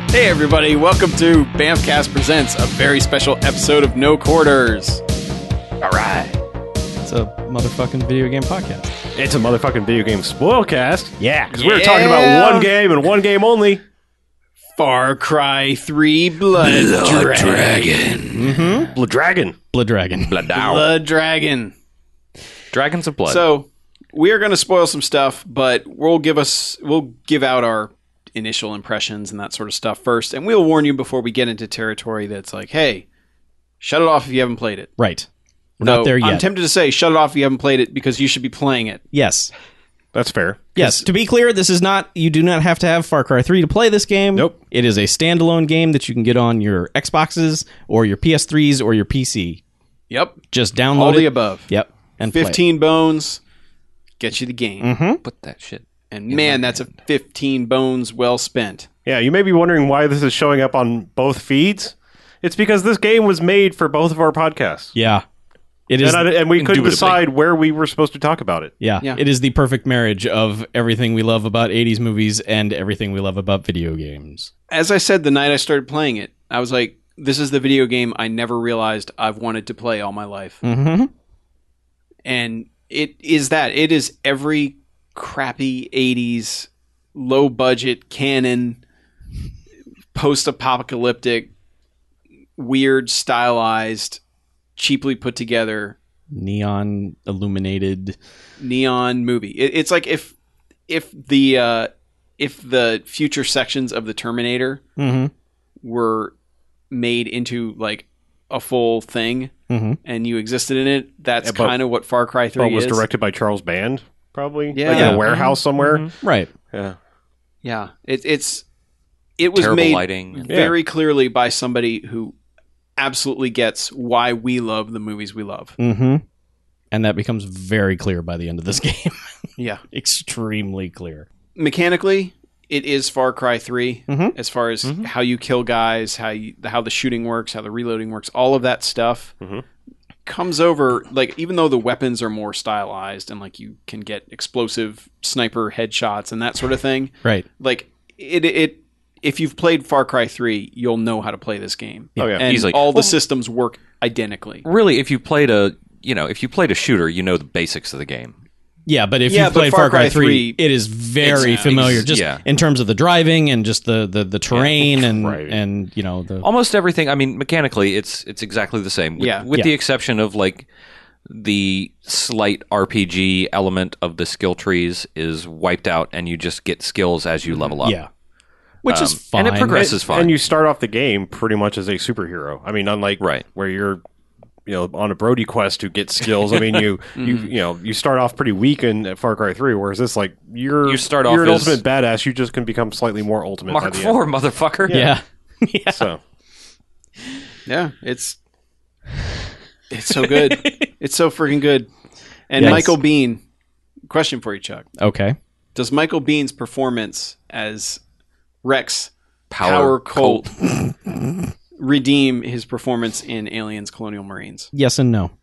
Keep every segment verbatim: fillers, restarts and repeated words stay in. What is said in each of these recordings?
Hey everybody, welcome to Bamfcast Presents, a very special episode of No Quarters. Alright. It's a motherfucking video game podcast. It's a motherfucking video game spoilcast. Yeah. Because we're talking about one game and one game only. Far Cry three Blood, Blood Dragon. Dragon. Mm-hmm. Blood Dragon. Blood Dragon. Blood Down. Blood Dragon. Dragons of Blood. So, we are going to spoil some stuff, but we'll give us we'll give out our initial impressions and that sort of stuff first, and we'll warn you before we get into territory that's like, hey, shut it off if you haven't played it. Right. We're Though, not there yet. I'm tempted to say shut it off if you haven't played it because you should be playing it. Yes. That's fair. Yes. To be clear, this is not, you do not have to have Far Cry three to play this game. Nope. It is a standalone game that you can get on your Xboxes or your P S threes or your P C. Yep. Just download All it. the above. Yep. And play it. fifteen bones get you the game. Mm-hmm. Put that shit. And man, that's a fifteen bones well spent. Yeah, you may be wondering why this is showing up on both feeds. It's because this game was made for both of our podcasts. Yeah. It is. And, I, and we couldn't Indubitably. decide where we were supposed to talk about it. Yeah, Yeah. it is the perfect marriage of everything we love about eighties movies and everything we love about video games. As I said the night I started playing it, I was like, this is the video game I never realized I've wanted to play all my life. Mm-hmm. And it is that. It is every crappy eighties, low budget, canon, post-apocalyptic, weird, stylized, cheaply put together Neon illuminated. neon movie. It, it's like if if the uh, if the future sections of the Terminator Mm-hmm. were made into like a full thing Mm-hmm. and you existed in it, that's Yeah, but- kind of what Far Cry But three it was is. directed by Charles Band, probably. Yeah. Like in Yeah. a warehouse somewhere. Right. Yeah. Yeah, it, it's it was Terrible made lighting. very clearly by somebody who absolutely gets why we love the movies we love. Mm-hmm. And that becomes very clear by the end of this game. Yeah, Extremely clear. mechanically, it is Far Cry three Mhm. as far as Mhm. how you kill guys, how you, how the shooting works, how the reloading works, all of that stuff Mhm. comes over. Like even though the weapons are more stylized and like you can get explosive sniper headshots and that sort of thing, Right. like it it. If you've played Far Cry three, you'll know how to play this game. Oh, yeah. And Easily. all the Well- systems work identically. Really, if you played a, you know, if you played a shooter, you know the basics of the game. Yeah, but if Yeah, you've but played Far Far Cry Cry three, three, it is very it's- familiar, ex- just yeah. in terms of the driving and just the, the, the terrain and, Right. and, you know, the... Almost everything. I mean, mechanically, it's it's exactly the same. With, Yeah. with Yeah. the exception of like the slight R P G element of the skill trees is wiped out, and you just get skills as you level up. Yeah. Which is Um, fine. and it progresses. This is And- fine. And you start off the game pretty much as a superhero. I mean, unlike Right. where you're, you know, on a Brody quest to get skills. I mean, you you you know, you start off pretty weak in at Far Cry three, whereas this like you're You start you're off an as- ultimate badass. You just can become slightly more ultimate. by Mark the Four, end. motherfucker. Yeah. yeah. So Yeah, it's it's so good. It's so freaking good. And Yes. Michael Biehn, question for you, Chuck. Okay. Does Michael Bihn's performance as Rex Power, Power Colt. Colt redeem his performance in Aliens Colonial Marines? Yes and no.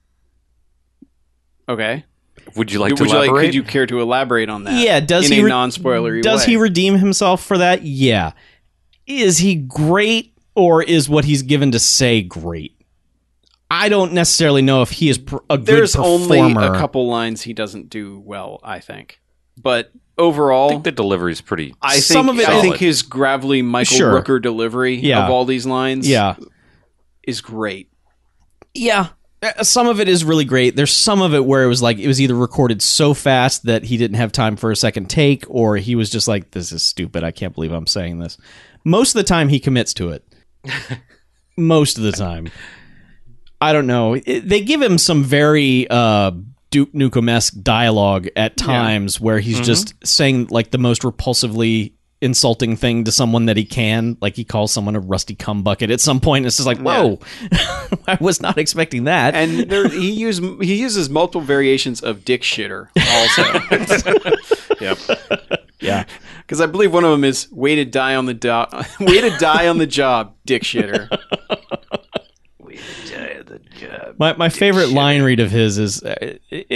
Okay. Would you like Would to you like, elaborate? could you care to elaborate on that? Yeah, does in he a re- non-spoilery Does way? he redeem himself for that? Yeah. Is he great, or is what he's given to say great? I don't necessarily know if he is pr- a good There's performer. only a couple lines he doesn't do well, I think. But overall, I think the delivery is pretty. I think, Some of it I is- think his gravelly Michael Sure. Rooker delivery Yeah. of all these lines Yeah. is great. Yeah. Uh, Some of it is really great. There's some of it where it was like it was either recorded so fast that he didn't have time for a second take, or he was just like, this is stupid. I can't believe I'm saying this. Most of the time he commits to it. Most of the time. I don't know. It- they give him some very uh, Duke Nukem-esque dialogue at times where he's just saying like the most repulsively insulting thing to someone that he can. Like he calls someone a rusty cum bucket at some point. It's just like, whoa, I was not expecting that. And there, he use he uses multiple variations of dick shitter also. yep. yeah. Because I believe one of them is way to die on the do- way to die on the job, dick shitter. My my favorite line read of his is uh, it, it,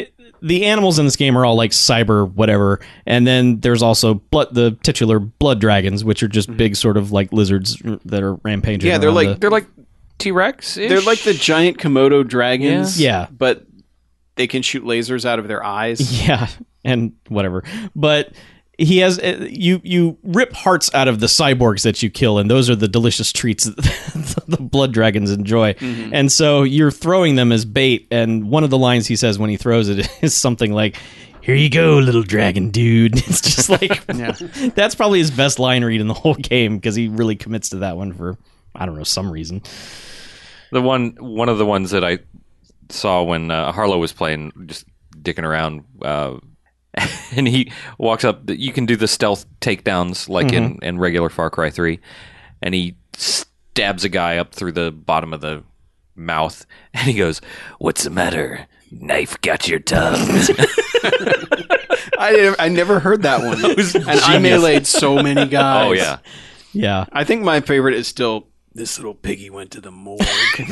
the animals in this game are all like cyber whatever, and then there's also blood, the titular blood dragons, which are just big sort of like lizards that are rampaging. Yeah, they're around like- the- They're like T-Rex. They're like the giant Komodo dragons. Yeah. But they can shoot lasers out of their eyes. yeah, and whatever. But he has uh, you you rip hearts out of the cyborgs that you kill, and those are the delicious treats that the blood dragons enjoy. Mm-hmm. And so you're throwing them as bait. And one of the lines he says when he throws it is something like, "Here you go, little dragon dude." It's just like Yeah. that's probably his best line read in the whole game because he really commits to that one for I don't know some reason. The one, one of the ones that I saw when uh, Harlow was playing, just dicking around, uh, and he walks up. You can do the stealth takedowns like in, in regular Far Cry three, and he stabs a guy up through the bottom of the mouth, and he goes, "What's the matter? Knife got your tongue." I I never heard that one. was and I genius. meleeed so many guys. Oh yeah, Yeah. I think my favorite is still this little piggy went to the morgue.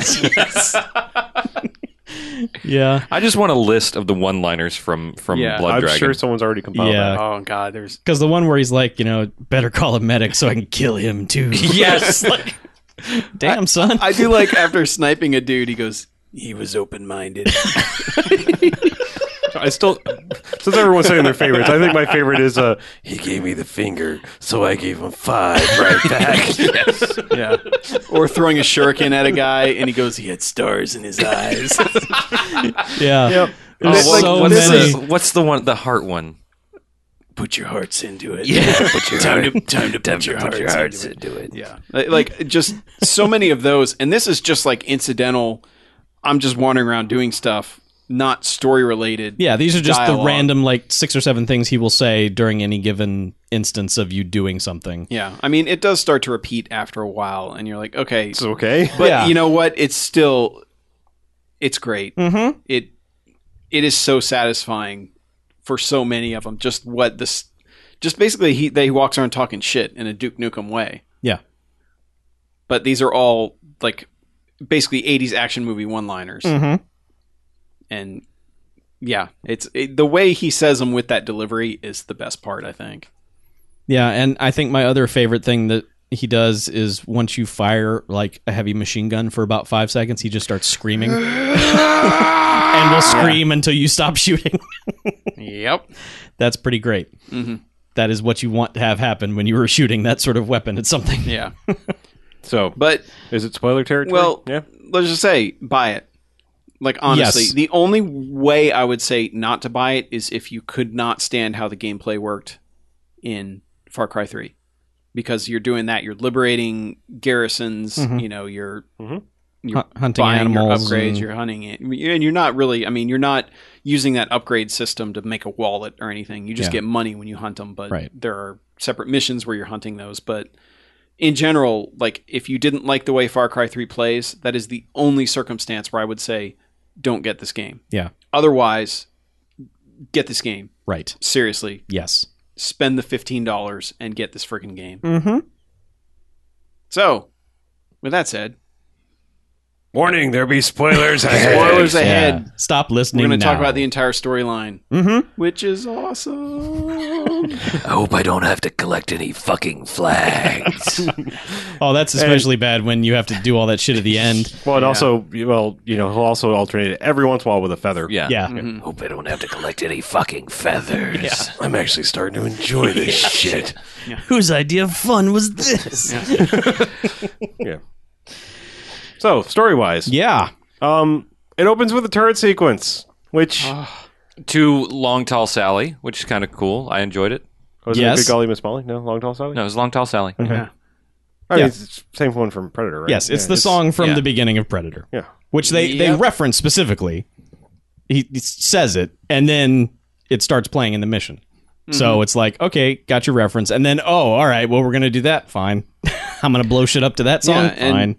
Yeah. I just want a list of the one-liners from from Yeah, Blood I'm Dragon. sure someone's already compiled Yeah. that. Oh god, there's Because the one where he's like, you know, better call a medic so I can kill him too. Yes. Like, damn, son. I do like after sniping a dude, he goes, he was open minded. I still, since everyone's saying their favorites, I think my favorite is uh, he gave me the finger, so I gave him five right back. Yes. Yeah. Or throwing a shuriken at a guy and he goes, he had stars in his eyes. yeah. Yep. Oh, It's what- so what's, many. the, what's the one? The heart one. Put your hearts into it. Yeah, put your time heart- to time to time put to your put hearts, your hearts into, it. into it. Yeah. Like, like just so many of those, and this is just like incidental. I'm just wandering around doing stuff, not story related. Yeah, these are just dialogue. the random like six or seven things he will say during any given instance of you doing something. Yeah. I mean, it does start to repeat after a while, and you're like, okay, It's okay. but Yeah. you know what? It's still, it's great. Mm-hmm. It it is so satisfying for so many of them. Just what this, just basically he they walks around talking shit in a Duke Nukem way. Yeah. But these are all like basically eighties action movie one-liners, Mm-hmm. and yeah, it's it, the way he says them with that delivery is the best part. I think. Yeah, and I think my other favorite thing that he does is once you fire like a heavy machine gun for about five seconds, he just starts screaming. And will scream until you stop shooting. Yep. That's pretty great. Mm-hmm. That is what you want to have happen when you were shooting that sort of weapon at something. Yeah. So, But is it spoiler territory? well, yeah. let's just say buy it. Like honestly, Yes. the only way I would say not to buy it is if you could not stand how the gameplay worked in Far Cry three, because you're doing that. You're liberating garrisons. Mhm. You know, you're Mhm. you're Hu- hunting buying animals your upgrades. and- You're hunting it, and you're not really. I mean, you're not using that upgrade system to make a wallet or anything. You just Yeah. get money when you hunt them. But Right. there are separate missions where you're hunting those. But in general, like if you didn't like the way Far Cry three plays, that is the only circumstance where I would say don't get this game. Yeah. Otherwise, get this game. Right. Seriously, Yes. spend the fifteen dollars and get this freaking game. Mm-hmm. So, with that said, Warning, there be spoilers ahead. spoilers ahead. Yeah. Stop We're listening going to now. talk about the entire storyline, Mm-hmm. which is awesome. I hope I don't have to collect any fucking flags. Oh, that's especially bad when you have to do all that shit at the end. Well, and Yeah. also, well, you know, he'll also alternate it every once in a while with a feather. yeah. Yeah. Mhm. Hope I don't have to collect any fucking feathers. Yeah. I'm actually starting to enjoy this shit. Whose idea of fun was this? Yeah. So, story wise, Yeah. um, it opens with a turret sequence, which To Long Tall Sally, which is kind of cool. I enjoyed it. was Yes. it Good Golly Miss Molly? No, Long Tall Sally. No, it was Long Tall Sally. Yeah. I mean, Yeah. it's the same one from Predator, right? Yes, it's Yeah, the song from yeah. the beginning of Predator, Yeah. which they, they Yep. reference specifically. He, he says it, and then it starts playing in the mission. So it's like, okay, got your reference. And then, oh, all right, well, we're going to do that. Fine. I'm going to blow shit up to that song. Yeah, and- Fine.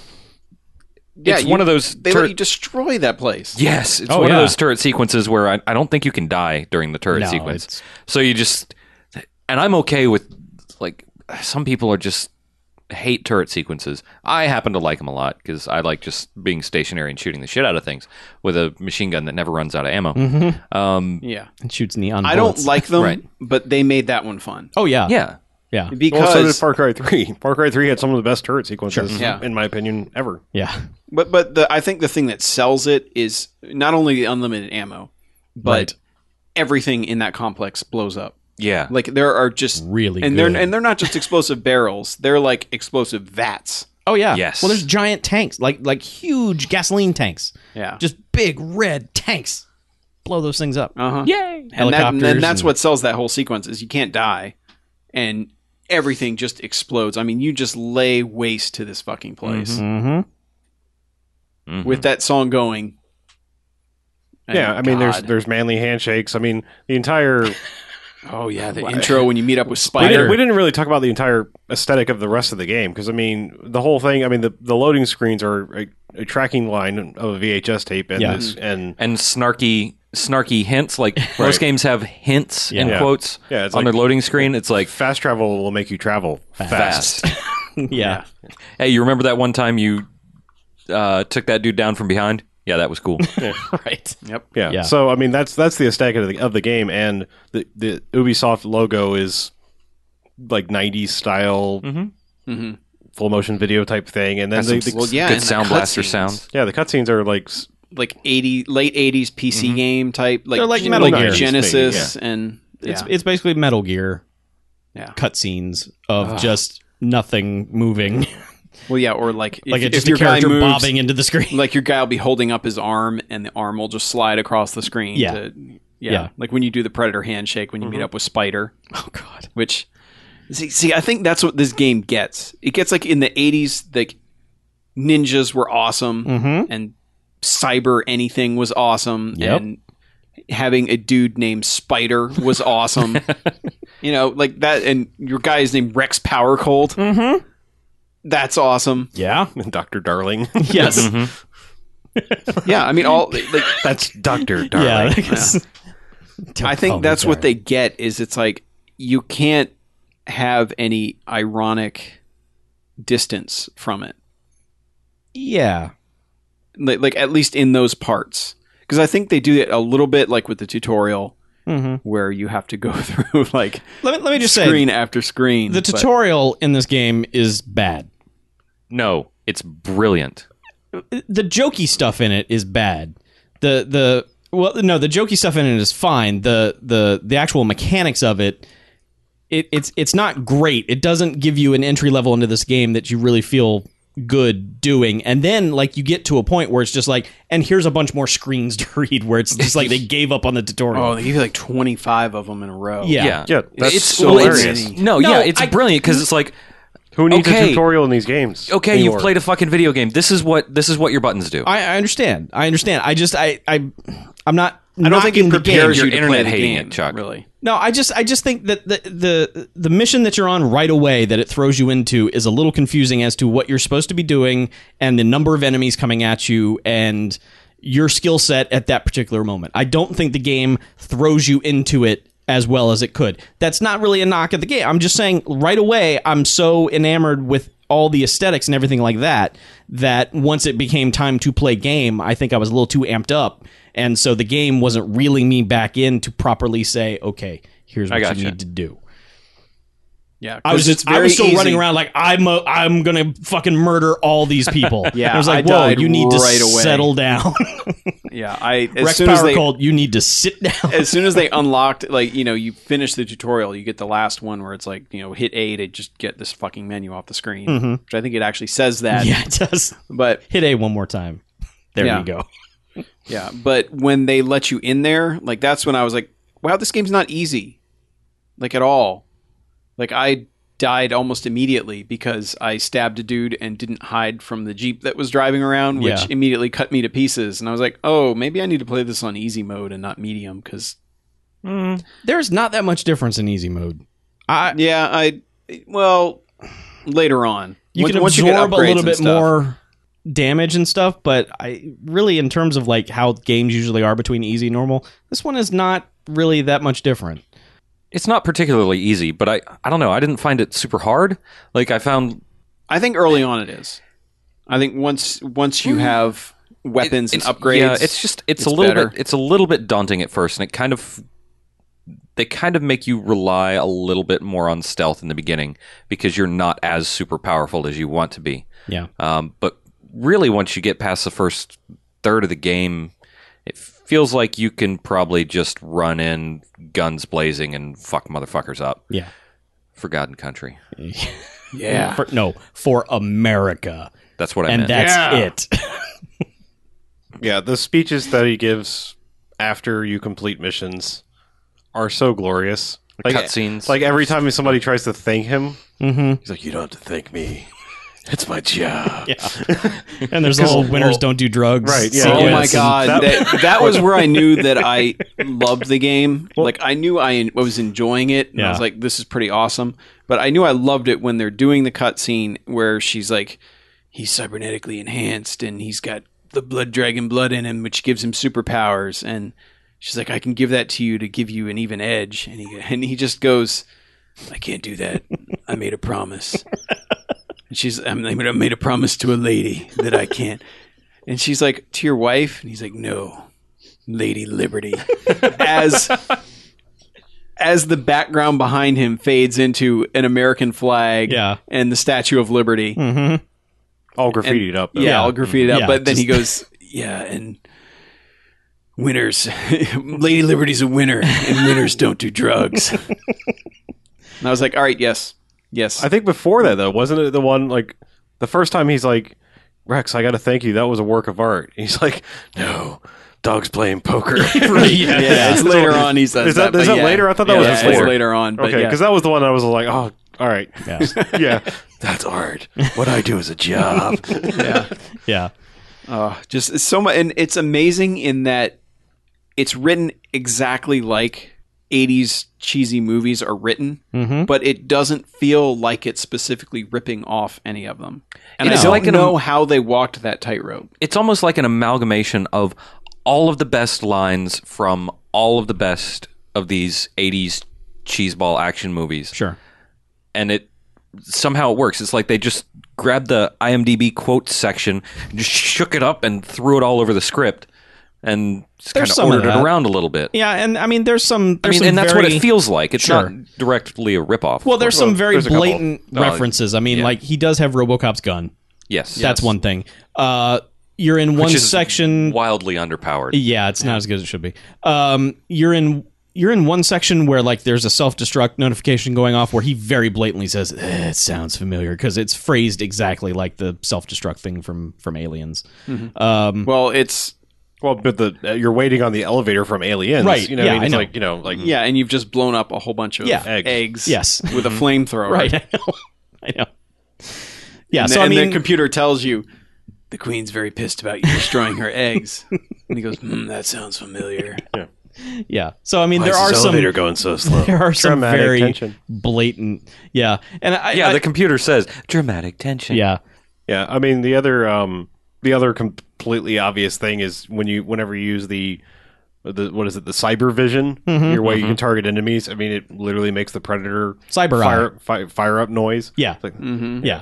Yeah, It's you- one of those They turret- let you destroy that place. Yes, it's Oh, one yeah. of those turret sequences where I, I don't think you can die during the turret No, sequence. it's- So you just, and I'm okay with like some people are just hate turret sequences. I happen to like them a lot because I like just being stationary and shooting the shit out of things with a machine gun that never runs out of ammo. Mm-hmm. Um, Yeah. And shoots neon I bullets. don't like them, Right. but they made that one fun. Oh, yeah. yeah. Yeah. Because Well, so did Far Cry three. Far Cry three had some of the best turret sequences, Sure. Yeah. in my opinion, ever. Yeah. But but the I think the thing that sells it is not only the unlimited ammo, but Right. everything in that complex blows up. Yeah. Like there are just Really and good. they're and they're not just explosive barrels; they're like explosive vats. Oh, yeah. Yes. Well, there's giant tanks, like like huge gasoline tanks. Yeah, Just big red tanks. Blow those things up. uh huh. Yay! And, that, Helicopters. and that's and- what sells that whole sequence is you can't die, and everything just explodes. I mean, you just lay waste to this fucking place Mhm. Mhm. with that song going. And Yeah, I mean, there's God. there's manly handshakes. I mean, the entire. oh yeah, the intro when you meet up with We Spider. didn't, we didn't really talk about the entire aesthetic of the rest of the game because I mean, the whole thing. I mean, the, the loading screens are a, a tracking line of a V H S tape, and Yeah. this, and and snarky snarky hints. Like most games have hints in Yeah. quotes Yeah, it's on like- their loading screen. It's like fast travel will make you travel fast. fast. Yeah. Hey, you remember that one time you uh, took that dude down from behind? Yeah, that was cool. Right. Yep. Yeah. Yeah. So I mean, that's that's the aesthetic of the, of the game, and the the Ubisoft logo is like nineties style Mm-hmm. full motion video type thing, and then Has the, some the- Well, yeah, Good and the sound blaster cutscenes. sounds. yeah, the cutscenes are like s- Like eighty late eighties P C game type, like They're like gen- Metal like Gear. Genesis, and It's yeah. it's basically Metal Gear Yeah. cutscenes of just nothing moving. well, yeah, or like if, like it's if just your a character guy moves, bobbing into the screen. like your guy will be holding up his arm, and the arm will just slide across the screen. Yeah. to, yeah, Yeah. like when you do the Predator handshake when you Mm-hmm. meet up with Spider, Oh, God. which see, see, I think that's what this game gets. It gets like in the eighties, like ninjas were awesome, Mm-hmm. and cyber anything was awesome, Yep. and having a dude named Spider was awesome. You know, like that, and your guy is named Rex Power Cold. Mm-hmm. That's awesome. Yeah. Doctor Darling. Yes. Yeah, I mean, all like That's Doctor Yeah. Darling. I guess- Don't I call think me that's what Barry. they get is it's like you can't have any ironic distance from it, Yeah. like, like at least in those parts, because I think they do it a little bit like with the tutorial Mm-hmm. where you have to go through like Let me let me just screen say after screen. the but- tutorial in this game is bad. No, it's brilliant. The jokey stuff in it is bad. The the well no, the jokey stuff in it is fine. The the the actual mechanics of it it it's it's not great. It doesn't give you an entry level into this game that you really feel good doing. And then like you get to a point where it's just like, and here's a bunch more screens to read where it's just like they gave up on the tutorial. Oh, they give you like twenty-five of them in a row. Yeah. Yeah, Yeah, that's It's so so hilarious. many. No, No, yeah, it's I- brilliant because it's like, Who needs Okay. a tutorial in these games? okay, anymore? you've played a fucking video game. This is what this is what your buttons do. I, I understand. I understand. I just I I I'm not I don't think it knocking the game. prepares Your you to internet play the hating game, it, Chuck. Really. No, I just I just think that the the the mission that you're on right away that it throws you into is a little confusing as to what you're supposed to be doing and the number of enemies coming at you and your skill set at that particular moment. I don't think the game throws you into it as well as it could. That's not really a knock at the game. I'm just saying right away I'm so enamored with all the aesthetics and everything like that that once it became time to play game, I think I was a little too amped up. And so the game wasn't reeling me back in to properly say, okay, here's I what you gotcha. need to do. Yeah, I was 'cause it's just, I was still very running easy. around like I'm a, I'm gonna fucking murder all these people. Yeah, I was like, I whoa, died you need to right away. settle down. Yeah, I as Rex soon as Power they Cold, you need to sit down. as soon as they unlocked, like, you know, you finish the tutorial, you get the last one where it's like, you know, hit A to just get this fucking menu off the screen, which I think it actually says that. Yeah, it does. But Hit A one more time. There Yeah. you go. yeah, but when they let you in there, like, that's when I was like, wow, this game's not easy, like, at all. Like, I died almost immediately because I stabbed a dude and didn't hide from the Jeep that was driving around, which Yeah. immediately cut me to pieces. And I was like, oh, maybe I need to play this on easy mode and not medium, because There's not that much difference in easy mode. I yeah, I well later on you Once- can once you get absorb a upgrades little and bit stuff. more damage and stuff, but I really, in terms of like how games usually are between easy and normal, this one is not really that much different. It's not particularly easy, but I I don't know. I didn't find it super hard. Like I found I think early on it is. I think once once you have weapons It- and it's- upgrades, Yeah, it's just it's, it's a little better. bit it's a little bit daunting at first, and it kind of they kind of make you rely a little bit more on stealth in the beginning because you're not as super powerful as you want to be. Yeah. Um, but really, once you get past the first third of the game, it feels like you can probably just run in guns blazing and fuck motherfuckers up. Yeah. Forgotten Country. yeah. For, no, for America. That's what I And meant. that's Yeah. it. Yeah, the speeches that he gives after you complete missions are so glorious. Like, Cutscenes. like every time somebody tries to thank him, Mm-hmm. he's like, "You don't have to thank me. It's my job." Yeah. And there's the whole winners well, don't do drugs. right, yeah. Oh Yes, my and god, that- that, that was where I knew that I loved the game. Like I knew I en- was enjoying it, and I Yeah. was like, "This is pretty awesome." But I knew I loved it when they're doing the cutscene where she's like, "He's cybernetically enhanced, and he's got the blood dragon blood in him, which gives him superpowers." And she's like, "I can give that to you to give you an even edge," and he and he just goes, "I can't do that. I made a promise." And she's, I mean, I made a promise to a lady that I can't. And she's like, "To your wife?" And he's like, "No, Lady Liberty." As as the background behind him fades into an American flag Yeah. and the Statue of Liberty. Mm-hmm. All graffitied up. Yeah, all graffitied up. Yeah, but then he just- goes, "Yeah, and winners. Lady Liberty's a winner, and winners don't do drugs." And I was like, "All right, yes. Yes." I think before that though, wasn't it the one like the first time he's like, "Rex, I got to thank you. That was a work of art." He's like, "No, dog's playing poker." yeah. yeah, it's later on he says Is that- but is that yeah. later? I thought that Yeah, was yeah, before. it's later on. But Okay, yeah. because that was the one I was like, "Oh, all right, Yeah. yeah, that's art. What I do is a job." yeah. Yeah. Oh, just it's so much, and it's amazing in that it's written exactly like eighties cheesy movies are written, Mm-hmm. but it doesn't feel like it's specifically ripping off any of them. And It's I don't like an- know how they walked that tightrope. It's almost like an amalgamation of all of the best lines from all of the best of these eighties cheeseball action movies. Sure. And it somehow it works. It's like they just grabbed the IMDb quotes section, just shook it up and threw it all over the script and just kind There's of some of ordered it that. around a little bit. Yeah, and I mean, there's some. I There's mean, some and that's very, what it feels like. It's Sure. not directly a ripoff. Well, there's Well, some very there's a couple. blatant Oh, references. I mean, yeah. like he does have RoboCop's gun. yes, That's one thing. Uh, you're in one Which is section. wildly underpowered. Yeah, it's not as good as it should be. Um, you're in you're in one section where like there's a self-destruct notification going off where he very blatantly says eh, it sounds familiar because it's phrased exactly like the self-destruct thing from from Aliens. Um, Well, it's Well, but the uh, you're waiting on the elevator from Aliens, Right, You know, yeah, what I mean, I it's know. like you know, like yeah, and you've just blown up a whole bunch of Yeah. eggs, Eggs. Yes. with a flamethrower. right. I know. I know. Yeah. And, so the, I and mean, the computer tells you the queen's very pissed about you destroying her eggs. And he goes, hmm, "That sounds familiar." yeah. So I mean, Why there is are this some elevator going so slow? there are some Dramatic very tension. blatant. Yeah. And I, Yeah, I, the computer says dramatic tension. yeah. Yeah, I mean the other um the other completely obvious thing is when you whenever you use the the what is it the cyber vision your way you can target enemies. I mean it literally makes the predator Cyber fire eye. fi- fire up noise. Yeah. It's like, Yeah.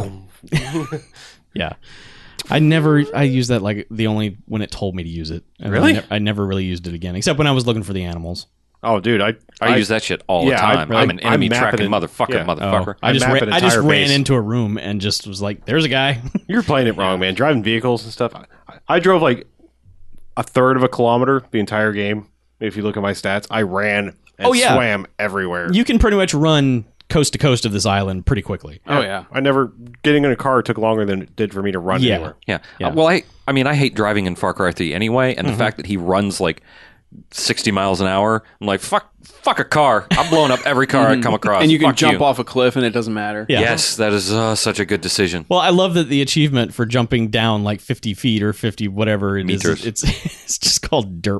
Yeah. I never, I used that like the only when it told me to use it. And Really? I, ne- I never really used it again, except when I was looking for the animals. oh, dude, I I, use that shit all yeah, the I- time. I- I'm an I'm enemy mapping tracking it- motherfucker, yeah. motherfucker. I just, map ran, an I just entire ran base. into a room and just was like, there's a guy. You're playing it wrong, man. Driving vehicles and stuff. I, I drove like a third of a kilometer the entire game. If you look at my stats, I ran and Oh, yeah. swam everywhere. You can pretty much run coast to coast of this island pretty quickly. Oh, yeah. I never getting in a car took longer than it did for me to run Yeah. anywhere. Yeah. Yeah. Uh, well, I I mean, I hate driving in Far Cry three anyway, and the fact that he runs like sixty miles an hour, I'm like, fuck, fuck a car. I'm blowing up every car I come across. And you can Fuck jump you. off a cliff and it doesn't matter. Yeah. Yes, that is uh, such a good decision. Well, I love that the achievement for jumping down like fifty feet or fifty, whatever it is, Meters. it's it's just called derp.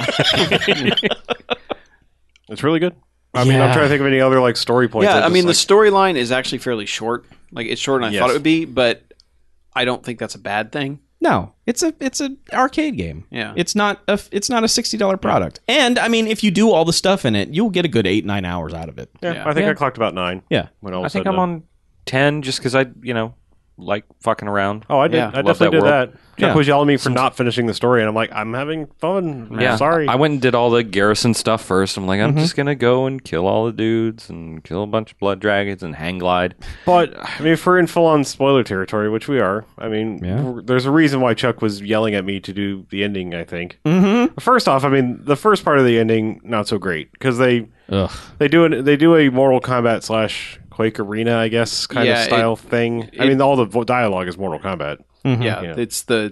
It's really good. I mean, Yeah. I'm trying to think of any other like story points. Yeah, that I just, mean, like, the storyline is actually fairly short. Like, it's shorter than I Yes. thought it would be, but I don't think that's a bad thing. No, it's a it's an arcade game. Yeah. it's not a it's not a sixty dollar product. And I mean, if you do all the stuff in it, you'll get a good eight nine hours out of it. yeah, yeah. I think Yeah. I clocked about nine. Yeah, When all I was think said I'm and done. on ten just because I, you know, like fucking around. Oh, I did. Yeah. I Love definitely that did world. that. Chuck Yeah. was yelling at me for not finishing the story, and I'm like, I'm having fun. Yeah, Sorry. I went and did all the garrison stuff first. I'm like, I'm Mm-hmm. just gonna go and kill all the dudes and kill a bunch of blood dragons and hang glide. But I mean, if we're in full-on spoiler territory, which we are, I mean, Yeah. w- there's a reason why Chuck was yelling at me to do the ending. I think. Mm-hmm. First off, I mean, the first part of the ending not so great because they Ugh. they do it. They do a Mortal Kombat slash Quake Arena, I guess, kind Yeah, of style thing. I it- mean, all the vo- dialogue is Mortal Kombat, Mhm. Yeah, Yeah. it's the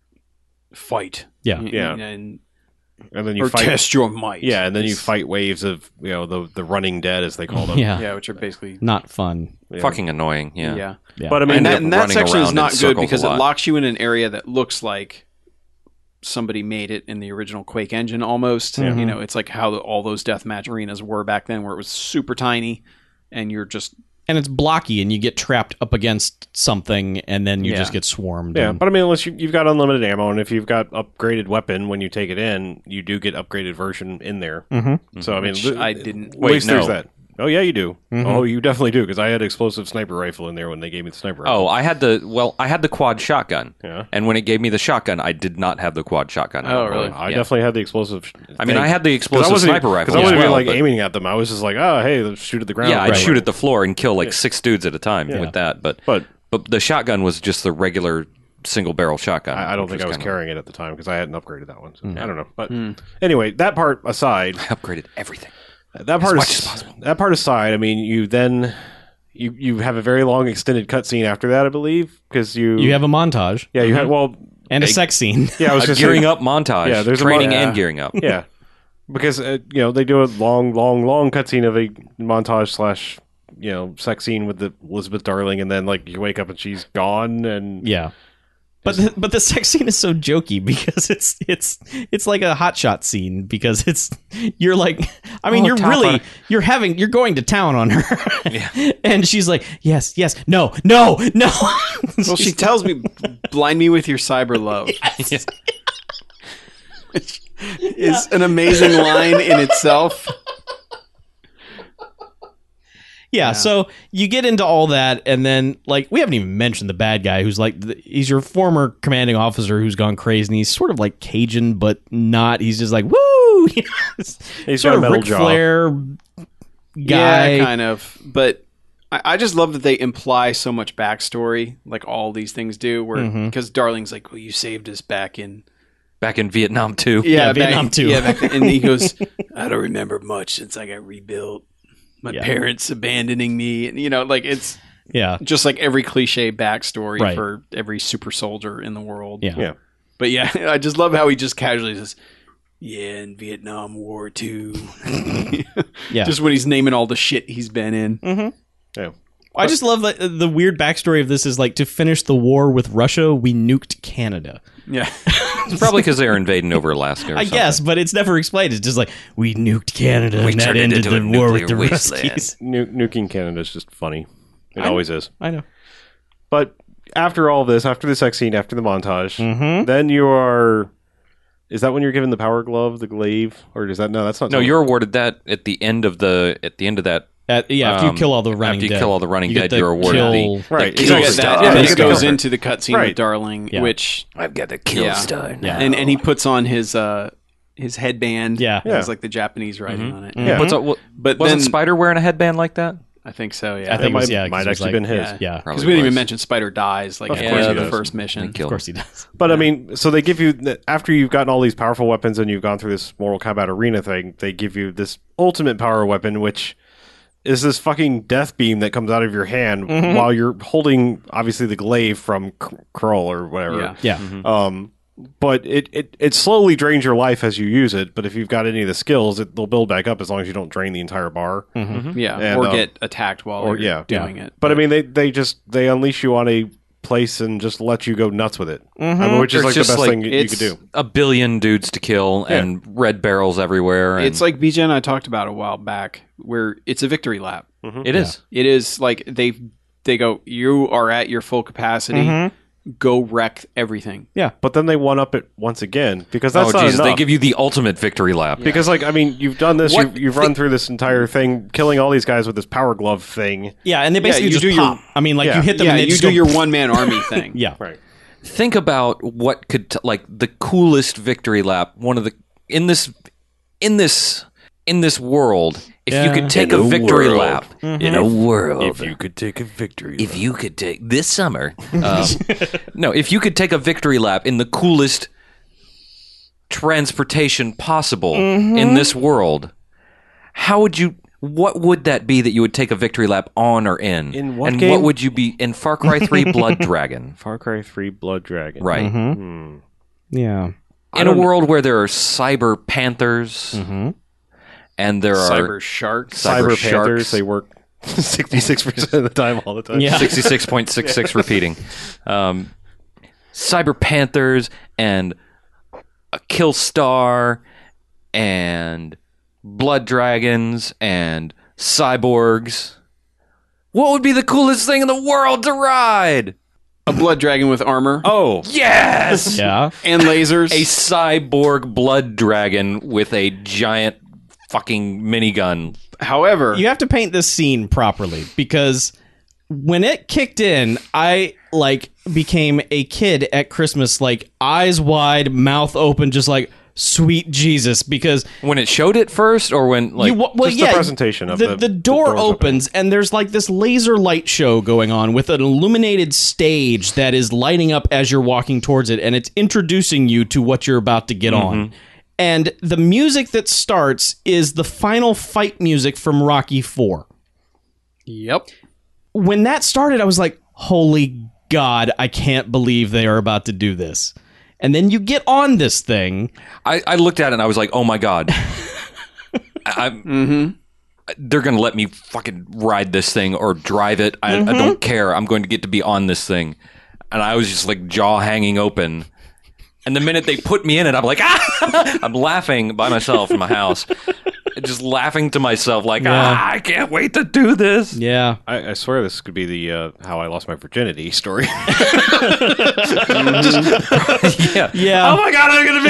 fight. Yeah. Y- Yeah. and and then you or fight. test your might. Yeah, and then you It's- fight waves of you know the the running dead as they call them. Yeah. Yeah, which are basically Not fun. Yeah. Fucking annoying. Yeah. yeah. Yeah. But I mean, And that, up and that running section is around in not good circles because a it lot. locks you in an area that looks like somebody made it in the original Quake engine almost. Mhm. You know, it's like how the, all those deathmatch arenas were back then, where it was super tiny, and you're just And it's blocky, and you get trapped up against something, and then you Yeah. just get swarmed. Yeah, and- but I mean, unless you, you've got unlimited ammo, and if you've got upgraded weapon when you take it in, you do get upgraded version in there. Mhm. So I mean, Which th- I didn't- At Wait, least there's no. that. Oh yeah, you do. Mhm. Oh, you definitely do because I had explosive sniper rifle in there when they gave me the sniper rifle. Oh, I had the well, I had the quad shotgun. Yeah. And when it gave me the shotgun, I did not have the quad shotgun. I Oh, don't really? know. I Yeah. definitely had the explosive. I mean, I had the 'Cause explosive wasn't sniper even- rifle. I as wasn't even well, like but- aiming at them. I was just like, oh, hey, let's shoot at the ground. Yeah, I'd Right. shoot at the floor and kill like six dudes at a time Yeah. with that. But But but the shotgun was just the regular single barrel shotgun. I, I don't which think I was kinda- carrying it at the time because I hadn't upgraded that one. So Mm. I don't know. But Hmm. anyway, that part aside, I upgraded everything. that part much is, as possible. that part aside. I mean, you then you you have a very long extended cutscene after that, I believe, because you You have a montage yeah you had well and a sex scene. yeah I was A just gearing saying, up montage. Yeah, there's a training mon- and yeah. gearing up. yeah because uh, you know they do a long long long cutscene of a montage slash you know sex scene with the Elizabeth Darling, and then like you wake up and she's gone, and Yeah. But the, but the sex scene is so jokey because it's it's it's like a hotshot scene because it's you're like I mean Oh, you're top really on- you're having you're going to town on her Yeah. and she's like yes yes no no no well, she tells me, "Blind me with your cyber love." Which is an amazing line in itself. yeah, so you get into all that and then like we haven't even mentioned the bad guy who's like the, he's your former commanding officer who's gone crazy and he's sort of like Cajun but not he's just like woo you know, it's He's sort got a of metal Ric jaw. Flair guy Yeah, kind of. But I, I just love that they imply so much backstory, like all these things do. Where Mhm. because Darling's like, "Well, you saved us back in." Back in Vietnam too. Yeah, back- Vietnam too. Yeah, back then. And he goes, "I don't remember much since I got rebuilt. My Yeah. parents abandoning me, and you know, like it's yeah just like every cliche backstory Right. for every super soldier in the world." yeah yeah. But yeah, I just love how he just casually says, "Yeah, in Vietnam War too." Yeah. Just when he's naming all the shit he's been in. Yeah. I just love that the weird backstory of this is like to finish the war with Russia, we nuked Canada. Yeah. It's probably because they were invading over Alaska. Or I something. guess, but it's never explained. It's just like we nuked Canada We and that turned it ended into the a war with the nuclear wasteland. Ruskies. Nu- nuking Canada is just funny. It I- always is. I know. But after all this, after the sex scene, after the montage, Mm-hmm. then you are. Is that when you're given the power glove, the glaive, or is that no? That's not. No, you're awarded that at the end of the at the end of that. At, yeah, after Um, you kill all the running after you dead, kill all the running you get dead, the you're awarded kill- the Right. the You kill get star. that, Yeah, and you this get the goes cover. into the cutscene Right. with Darling, Yeah. which I've got the kill Yeah. star. Yeah. and and he puts on his uh his headband. Yeah. It has Yeah. like the Japanese writing on it. Yeah. What's up? What, But wasn't then Spider wearing a headband like that? I think so. I Yeah. think That it was, might, yeah, 'cause might it was actually like- been his. yeah. Yeah, Because Probably we didn't even was. mention Spider dies like Of at course the he end of the does. first mission. They kill of him. course he does. But I mean, so they give you after you've gotten all these powerful weapons and you've gone through this Mortal Kombat arena thing, they give you this ultimate power weapon, which is this fucking death beam that comes out of your hand Mm-hmm. while you're holding obviously the glaive from K- Krull or whatever. Yeah. Yeah, Mm-hmm. Um, but it, it, it slowly drains your life as you use it. But if you've got any of the skills, it, they'll build back up as long as you don't drain the entire bar. Yeah. And, or um, get attacked while or- you're yeah. doing it. But I mean, they, they just they unleash you on a place and just let you go nuts with it. I mean, which is There's like the just best like- thing you, you it's- could do. A billion dudes to kill Yeah. and red barrels everywhere. And It's like B J and I talked about a while back, where it's a victory lap. it is. It is like they they go, you are at your full capacity. Mm-hmm. go wreck everything. But then they one up it once again because that's oh, not Jesus, enough. they give you the ultimate victory lap. Because, like, I mean, you've done this, What you've, you've run thi- through this entire thing, killing all these guys with this power glove thing. Yeah, and they basically you just do your- pop. I mean, like Yeah. you hit them Yeah, and they you just do go- your one man army thing. Yeah. Right. Think about what could t- like the coolest victory lap. One of the in this in this in this world. If Yeah. you could take In a a victory world. lap in a world, could take a victory. if you could take this summer, um, no, if you could take a victory lap in the coolest transportation possible in this world, how would you? What would that be that you would take a victory lap on or in? In what and game? what would you be in Far Cry three Blood Dragon? Far Cry three Blood Dragon. Right. Hmm. Yeah. In a world where there are cyber panthers and there are Cyber sharks. Cyber Cyber, sharks. Panthers, they work sixty-six percent of the time all the time. Yeah. sixty-six point six six repeating. Um, cyber panthers and a kill star and blood dragons and cyborgs. What would be the coolest thing in the world to ride? A blood dragon with armor Oh, Yes! Yeah. and lasers. A cyborg blood dragon with a giant fucking minigun. However, You have to paint this scene properly because when it kicked in, I like became a kid at Christmas, like eyes wide, mouth open, just like sweet Jesus. Because When it showed it first, or when like you, wa- well, just yeah, the presentation of the, the, the door doors opens and there's like this laser light show going on with an illuminated stage that is lighting up as you're walking towards it, and it's introducing you to what you're about to get on. And the music that starts is the final fight music from Rocky four. yep. When that started, I was like, holy God, I can't believe they are about to do this. And then you get on this thing. I, I looked at it and I was like, oh my God. I, I'm, They're going to let me fucking ride this thing or drive it. I, I don't care. I'm going to get to be on this thing. And I was just like jaw hanging open. And the minute they put me in it, I'm like, ah! I'm laughing by myself in my house. Just laughing to myself like, ah, I can't wait to do this. Yeah. I, I swear this could be the uh, how I lost my virginity story. Yeah. Yeah. Oh my god, I'm gonna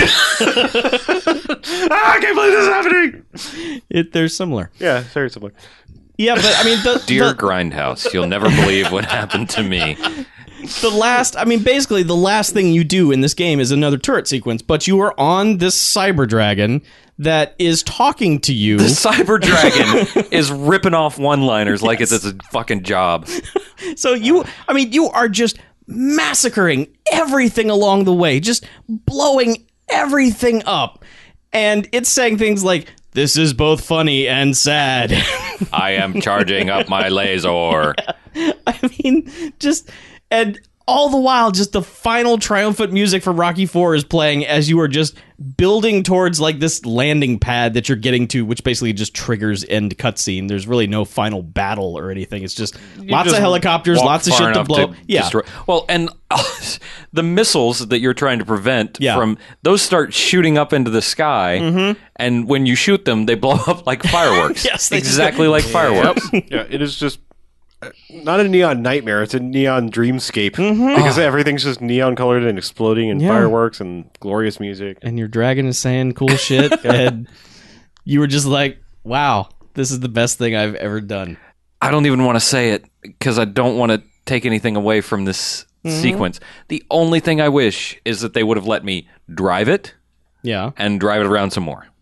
be! ah, I can't believe this is happening. It, they're similar. Yeah, very similar. Yeah, but I mean, the, Dear the, Grindhouse, you'll never believe what happened to me. the last, I mean, basically, the last thing you do in this game is another turret sequence, but you are on this cyber dragon that is talking to you. The Cyber Dragon is ripping off one-liners like it's, it's a fucking job. So you, I mean, you are just massacring everything along the way, just blowing everything up. And it's saying things like, this is both funny and sad. I am charging up my laser. I mean, just, and all the while, just the final triumphant music from Rocky four is playing as you are just building towards like this landing pad that you're getting to, which basically just triggers end cutscene. There's really no final battle or anything. It's just lots just of helicopters, walk lots of far shit to enough blow. yeah. destroy- Well, and uh, the missiles that you're trying to prevent Yeah. from those start shooting up into the sky, and when you shoot them, they blow up like fireworks. Yes, they exactly do. like fireworks. Yeah, it is just uh, not a neon nightmare. It's a neon dreamscape because everything's just neon colored and exploding and Yeah. fireworks and glorious music. And your dragon is saying cool shit. And you were just like, wow, this is the best thing I've ever done. I don't even want to say it because I don't want to take anything away from this sequence. The only thing I wish is that they would have let me drive it Yeah. and drive it around some more.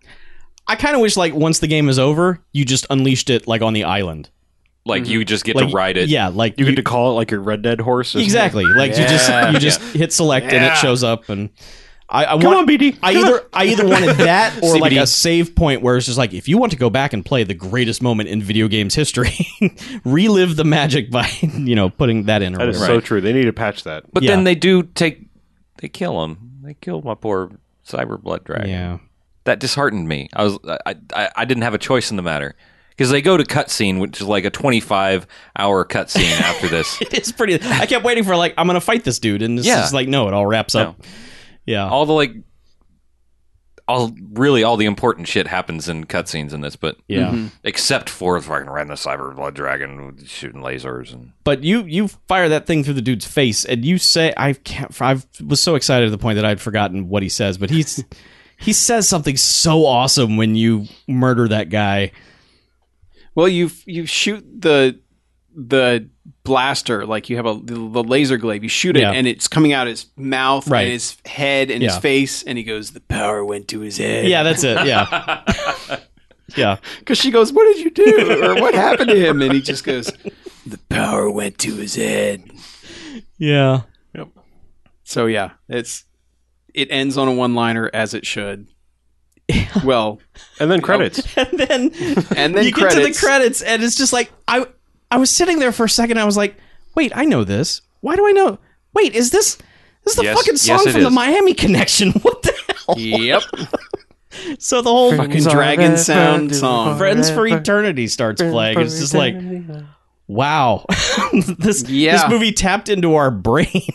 I kind of wish, like, once the game is over, you just unleashed it, like, on the island. Like you just get Like, to ride it. Yeah, like, You get to call it like your Red Dead horse. exactly. Like, you just you just hit select and it Yeah. shows up. And I, I Come want, on, B D. I either I either wanted that or like C B D. a save point where it's just like, if you want to go back and play the greatest moment in video games history, relive the magic by, you know, putting that in. Or That is whatever. so true. They need to patch that. But Yeah. then they do take, they kill him. They kill my poor cyber blood dragon. Yeah. That disheartened me. I was, I, I, I didn't have a choice in the matter because they go to cutscene, which is like a twenty-five hour cutscene after this. It's pretty. I kept waiting for like, I'm gonna fight this dude, and it's Yeah. just like, no, it all wraps up. Yeah. All the like, all really all the important shit happens in cutscenes in this, but Yeah. Mhm. except for fucking ran the cyber blood dragon shooting lasers and But you you fire that thing through the dude's face, and you say, I can't. I was so excited to the point that I'd forgotten what he says. But he's he says something so awesome when you murder that guy. Well, you you shoot the the blaster, like you have a the, the laser glaive. You shoot it, Yeah. and it's coming out his mouth Right. and his head and his Yeah. face, and he goes, "The power went to his head." Yeah, that's it. Yeah, yeah. Because she goes, "What did you do? Or what happened to him?" And he just goes, "The power went to his head." Yeah. So yeah, it's it ends on a one-liner as it should. Well, And then credits. And then and then you credits. get to the credits, and it's just like I I was sitting there for a second. I was like, wait, I know this. Why do I know? Wait, is this this is the Yes, fucking song yes, it from the is. Miami Connection? What the hell? Yep, So the whole fucking dragon sound song. Friends for Eternity starts playing. It's just like, wow, this Yeah. this movie tapped into our brain,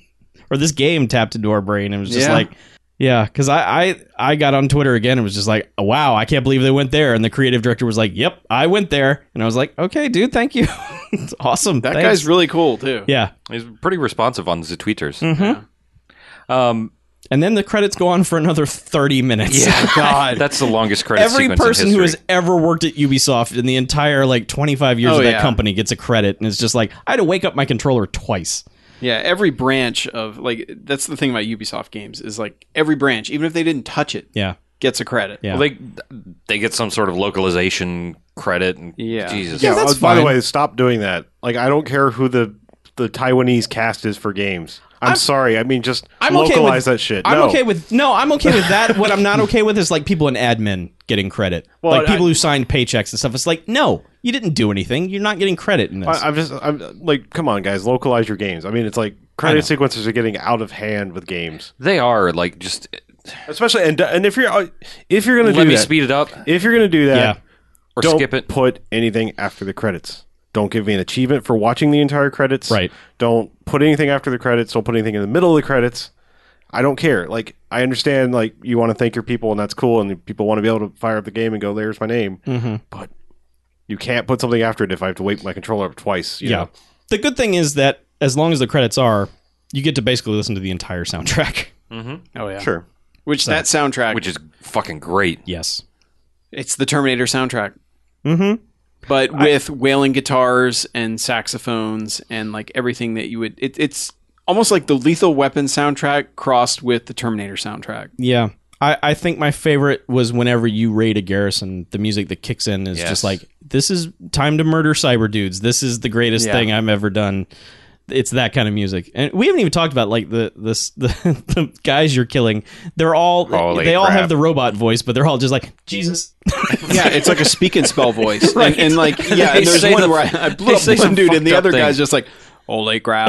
or this game tapped into our brain. It was just Yeah. like, yeah, because I, I I got on Twitter again and was just like, wow, I can't believe they went there. And the creative director was like, yep, I went there, and I was like, okay, dude, thank you. It's awesome. That Thanks. guy's really cool too. yeah. he's pretty responsive on the tweeters. Mm-hmm. Um, And then the credits go on for another thirty minutes. yeah, God, that's the longest credit Every sequence person in who history. has ever worked at Ubisoft in the entire like twenty-five years Oh, of that yeah. company gets a credit, and it's just like I had to wake up my controller twice. Yeah, every branch of like that's the thing about Ubisoft games is like every branch, even if they didn't touch it, Yeah, gets a credit. yeah. Well, they they get some sort of localization credit. And Yeah. Jesus. Yeah, that's oh, by the fine. way, stop doing that. Like, I don't care who the the Taiwanese cast is for games. I'm, I'm- sorry. I mean, just I'm okay localize with- that shit. I'm no. okay with no. I'm okay with that. What I'm not okay with is like people in admin getting credit, Well, like people I- who signed paychecks and stuff. It's like no, you didn't do anything. You're not getting credit in this. I, I'm just, I'm like, come on, guys, localize your games. I mean, it's like credit know. sequences are getting out of hand with games, They are like just especially and and if you're uh, if you're gonna let do me that, speed it up if you're gonna do that, Yeah. or don't skip it. put anything after the credits. Don't give me an achievement for watching the entire credits. Right. Don't put anything after the credits. Don't put anything in the middle of the credits. I don't care. Like, I understand, like, you want to thank your people, and that's cool, and people want to be able to fire up the game and go, there's my name. Mm-hmm. But you can't put something after it if I have to wake my controller up twice. You yeah. know? The good thing is that as long as the credits are, you get to basically listen to the entire soundtrack. Oh yeah, Sure. Which that soundtrack, Which is fucking great. Yes. it's the Terminator soundtrack, Mm-hmm. but with wailing guitars and saxophones and like everything that you would. It, it's almost like the Lethal Weapon soundtrack crossed with the Terminator soundtrack. Yeah. I, I think my favorite was whenever you raid a garrison, the music that kicks in is Yes. just like, this is time to murder cyber dudes. This is the greatest Yeah. thing I've ever done. It's that kind of music. And we haven't even talked about like the this the, the guys you're killing. They're all Holy they all crap. have the robot voice, but they're all just like, Jesus. Yeah, it's like a speak and spell voice, Right. and, and like yeah, They and there's say one the- where I, I blew they up say one some dude, and the fucked up other guy's things. just like, "Holy crap!"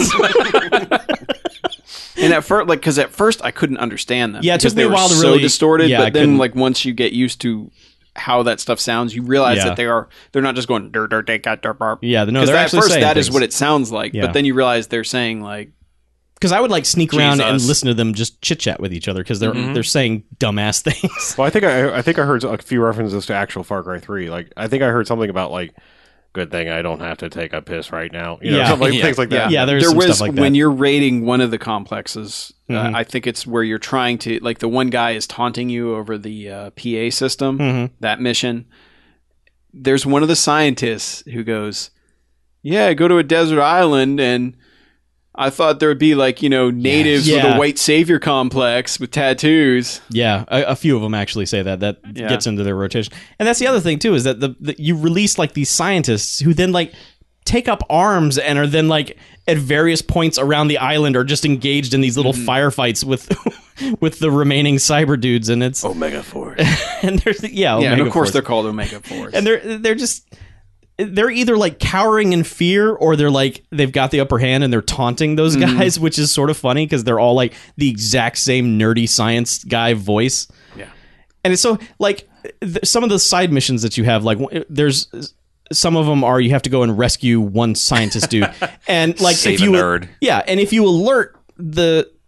And at first, like, because at first I couldn't understand them. Yeah, it because took me they a were while to so really- distorted. yeah, I but then, couldn't- like, once you get used to how that stuff sounds, you realize Yeah. that they are they're not just going dur dur dur dur dur dur. Yeah, no, Because they're at actually first saying that is things. what it sounds like, Yeah. but then you realize they're saying like, Because I would like sneak around and Jesus. listen to them just chit chat with each other because they're they're saying dumbass things. Well, I think I, I think I heard a few references to actual Far Cry three. Like, I think I heard something about, like, good thing I don't have to take a piss right now. You know, Yeah. something like, Yeah. things like that. Yeah, there's there some was stuff like that. when you're raiding one of the complexes. Uh, Mhm. I think it's where you're trying to like the one guy is taunting you over the uh, P A system. Mhm. That mission. There's one of the scientists who goes, "Yeah, go to a desert island and." I thought there would be like, you know, natives with Yeah. a white savior complex with tattoos. Yeah, a, a few of them actually say that. That Yeah. gets into their rotation, and that's the other thing too is that the, the you release like these scientists who then like take up arms and are then like at various points around the island are just engaged in these little Mm-hmm. firefights with with the remaining cyber dudes, and it's Omega Force. and there's yeah, yeah, and Omega of course Force. they're called Omega Force. and they're they're just they're either like cowering in fear or they're like they've got the upper hand and they're taunting those Mm-hmm. guys, which is sort of funny because they're all like the exact same nerdy science guy voice. yeah. And it's so like th- some of the side missions that you have, like w- there's some of them are you have to go and rescue one scientist dude, and like Save if a you nerd. yeah, and if you alert the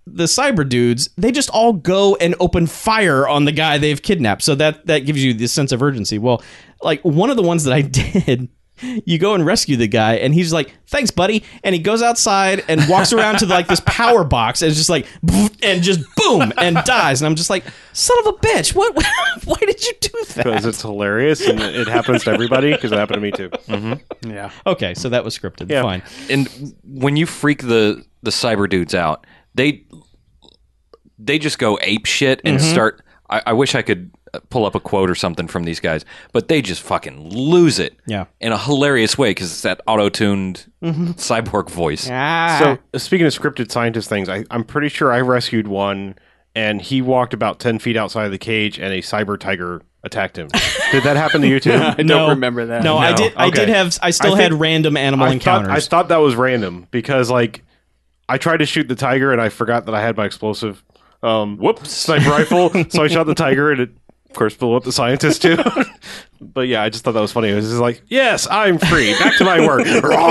the cyber dudes, they just all go and open fire on the guy they've kidnapped. So that that gives you this sense of urgency. Well, like one of the ones that I did, you go and rescue the guy, and he's like, "Thanks, buddy," and he goes outside and walks around to like this power box, and it's just like, and just boom, and dies. And I'm just like, son of a bitch! What? Why did you do that? Because it's hilarious and it happens to everybody. Because it happened to me too. Mm-hmm. Yeah. Okay, so that was scripted. Yeah. Fine. And when you freak the the cyber dudes out, they they just go ape shit and Mm-hmm. start. I, I wish I could pull up a quote or something from these guys, but they just fucking lose it. Yeah. In a hilarious way because it's that auto-tuned cyborg voice. Ah. So uh, speaking of scripted scientist things, I, I'm pretty sure I rescued one, and he walked about ten feet outside of the cage, and a cyber tiger attacked him. Did that happen to you too? I don't No. remember that. No, I No. did. I Okay. did have. I still I had think- random animal I encounters. Thought, I thought that was random because, like, I tried to shoot the tiger and I forgot that I had my explosive um, whoops sniper rifle, so I shot the tiger and it, of course, blew up the scientist too. But yeah, I just thought that was funny. It was just like, yes, I'm free. Back to my work.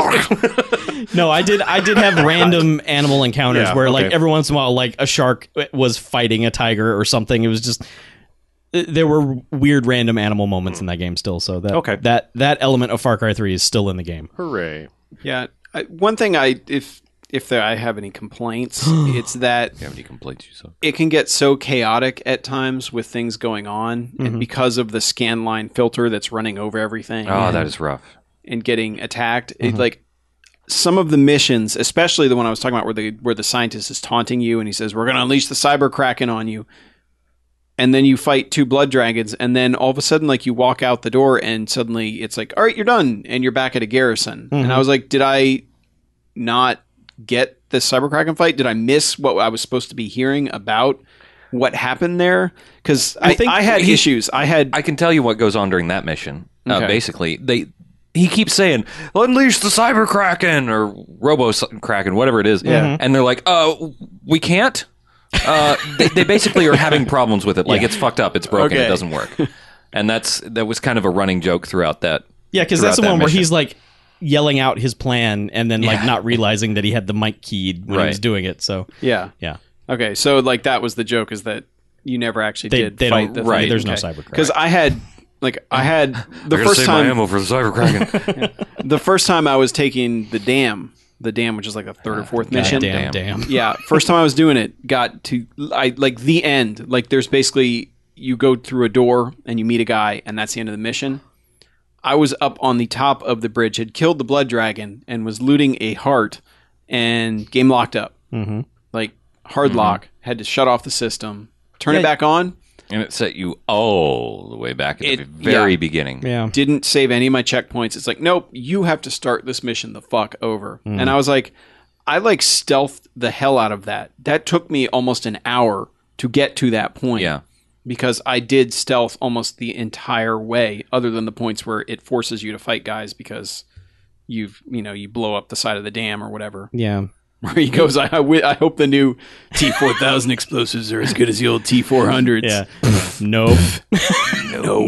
No, I did. I did have random animal encounters Yeah, where, like, okay. every once in a while, like a shark was fighting a tiger or something. It was just there were weird random animal moments in that game still. So that Okay. that that element of Far Cry three is still in the game. Hooray! Yeah. I, one thing I if if there, I have any complaints, it's that If you have any complaints, you suck. it can get so chaotic at times with things going on, and because of the scan line filter that's running over everything. Oh, that is rough. and getting attacked. It, like some of the missions, especially the one I was talking about, where the where the scientist is taunting you and he says, "We're going to unleash the cyber kraken on you," and then you fight two blood dragons, and then all of a sudden, like you walk out the door, and suddenly it's like, "All right, you're done," and you're back at a garrison. And I was like, "Did I not get the cyber kraken fight? Did I miss what I was supposed to be hearing about what happened there?" Because I, think I had he- issues. I had I can tell you what goes on during that mission. Uh, Okay. basically, they he keeps saying "Unleash the Cyber Kraken" or Robo Kraken, whatever it is. Yeah. And they're like, "Uh, we can't." Uh, they, they basically are having problems with it. Like it's fucked up, it's broken, Okay. it doesn't work. And that's that was kind of a running joke throughout that. Yeah, because that's the throughout one that where mission. he's like yelling out his plan and then like Yeah. not realizing that he had the mic keyed when he was Right. doing it. So yeah. yeah, Okay, so like that was the joke, is that you never actually They- did they fight don't- the right, thing. there's no cyber kraken. Because I had like I had the I gotta first save time my ammo for the Cyber Kraken. the first time I was taking the dam, the dam, which is like a third or fourth mission. damn, damn. damn. Yeah, first time I was doing it, got to I like the end. Like there's basically you go through a door and you meet a guy, and that's the end of the mission. I was up on the top of the bridge, had killed the blood dragon, and was looting a heart, and game locked up. Mm-hmm. Like hard lock, had to shut off the system, turn Yeah. it back on. And it set you all the way back at It- the very yeah. beginning. Yeah. Didn't save any of my checkpoints. It's like, nope, you have to start this mission the fuck over. And I was like, I like stealthed the hell out of that. That took me almost an hour to get to that point. Yeah. Because I did stealth almost the entire way, other than the points where it forces you to fight guys because you've, you know, you blow up the side of the dam or whatever. Yeah. Where he goes, I, I, wi- I hope the new T four thousand explosives are as good as the old T four hundreds. Yeah. Nope. Nope.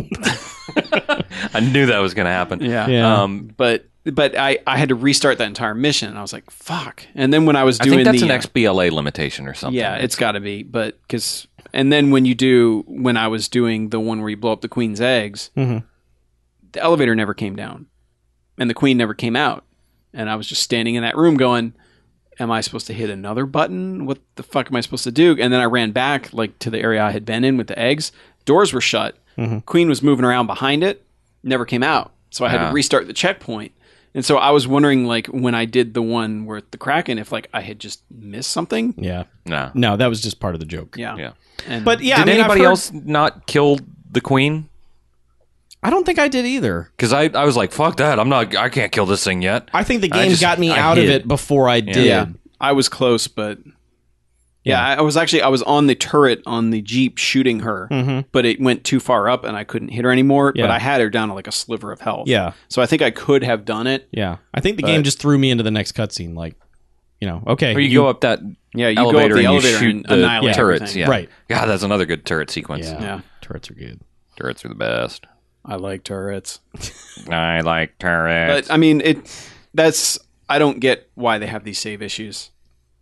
I knew that was going to happen. Yeah. Yeah. Um, But but I, I had to restart that entire mission, and I was like, fuck. And then when I was I doing think that's the an uh, X B L A limitation or something. yeah, it's got to be. But because and then when you do when I was doing the one where you blow up the queen's eggs, Mhm. the elevator never came down, and the queen never came out, and I was just standing in that room going, am I supposed to hit another button? What the fuck am I supposed to do? And then I ran back like to the area I had been in with the eggs. Doors were shut. Queen was moving around behind it, never came out. So I had Ah. to restart the checkpoint. And so I was wondering, like, when I did the one where the Kraken, if like I had just missed something. Yeah. Nah. No, that was just part of the joke. Yeah. Yeah. And But yeah, Did I mean, I've anybody heard- else not kill the queen? I don't think I did either. Because I, I was like, fuck that. I'm not. I can't kill this thing yet. I think the I game just- got me I out of hid. it before I did. yeah, I was close, but yeah, I I was actually I was on the turret on the Jeep shooting her, Mhm. but it went too far up and I couldn't hit her anymore. Yeah. But I had her down to like a sliver of health. Yeah. So I think I could have done it. Yeah. I think the But- game just threw me into the next cutscene. Like, you know, okay. Or you, go up that Yeah, you elevator go up the and elevator you shoot and the annihilate turrets. everything. Yeah. Right. God, that's another good turret sequence. Yeah. Yeah. Turrets are good. Turrets are the best. I like turrets. I like turrets. But I mean, it. That's I don't get why they have these save issues.